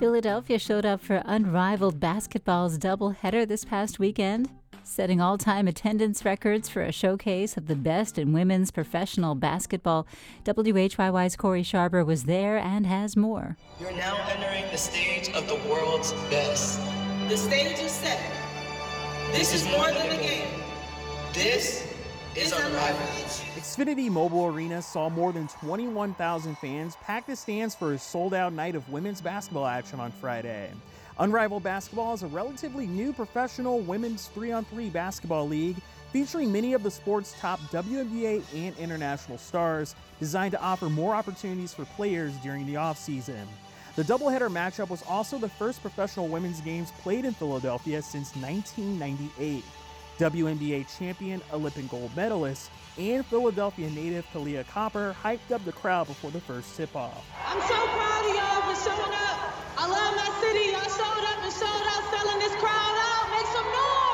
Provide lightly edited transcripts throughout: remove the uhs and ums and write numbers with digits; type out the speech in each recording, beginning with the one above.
Philadelphia showed up for Unrivaled Basketball's doubleheader this past weekend, setting all-time attendance records for a showcase of the best in women's professional basketball. WHYY's Corey Sharber was there and has more. You're now entering the stage of the world's best. The stage is set. This is more than a game. This is Unrivaled. Xfinity Mobile Arena saw more than 21,000 fans pack the stands for a sold-out night of women's basketball action on Friday. Unrivaled Basketball is a relatively new professional women's 3-on-3 basketball league featuring many of the sport's top WNBA and international stars, designed to offer more opportunities for players during the offseason. The doubleheader matchup was also the first professional women's games played in Philadelphia since 1998. WNBA champion, Olympic gold medalist, and Philadelphia native Kahleah Copper hyped up the crowd before the first tip-off. I'm so proud of y'all for showing up. I love my city. Y'all showed up and showed out, selling this crowd out. Make some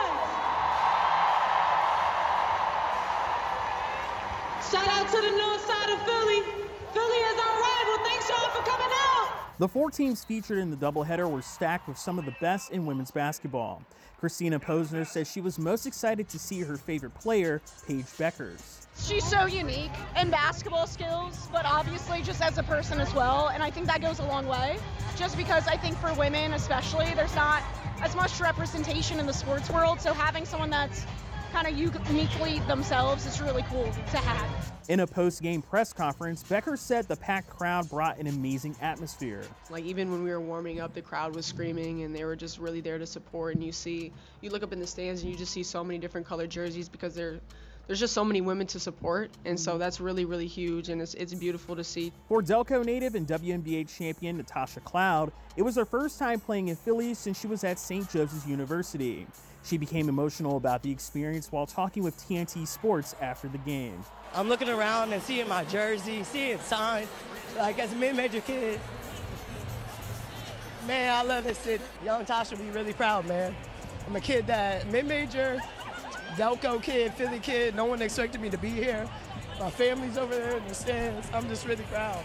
noise. Shout out to the north side of Philly. Philly is Unrivaled. Thanks y'all for coming out. The 4 teams featured in the doubleheader were stacked with some of the best in women's basketball. Christina Posner says she was most excited to see her favorite player, Paige Bueckers. She's so unique in basketball skills, but obviously just as a person as well, and I think that goes a long way. Just because I think for women especially, there's not as much representation in the sports world, so having someone that's kind of uniquely themselves is really cool to have. In a post-game press conference, Bueckers said the packed crowd brought an amazing atmosphere. Like even when we were warming up, the crowd was screaming and they were just really there to support. And you look up in the stands and you just see so many different colored jerseys because there's just so many women to support. And so that's really, really huge, and it's beautiful to see. For Delco native and WNBA champion Natasha Cloud, it was her first time playing in Philly since she was at St. Joseph's University. She became emotional about the experience while talking with TNT Sports after the game. I'm looking around and seeing my jersey, seeing signs, like as a mid-major kid. Man, I love this city. Young Tasha will be really proud, man. I'm a kid that mid-major, Delco kid, Philly kid, no one expected me to be here. My family's over there in the stands. I'm just really proud.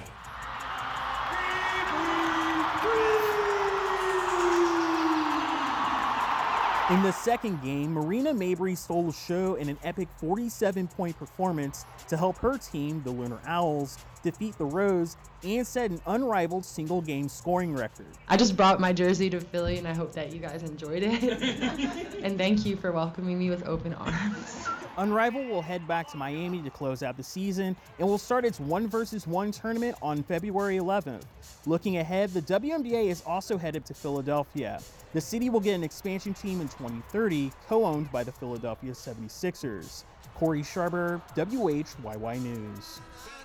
In the second game, Marina Mabrey stole the show in an epic 47-point performance to help her team, the Lunar Owls, defeat the Rose and set an unrivaled single-game scoring record. I just brought my jersey to Philly, and I hope that you guys enjoyed it. And thank you for welcoming me with open arms. Unrivaled will head back to Miami to close out the season and will start its 1-versus-1 tournament on February 11th. Looking ahead, the WNBA is also headed to Philadelphia. The city will get an expansion team in 2030, co-owned by the Philadelphia 76ers. Corey Sharber, WHYY News.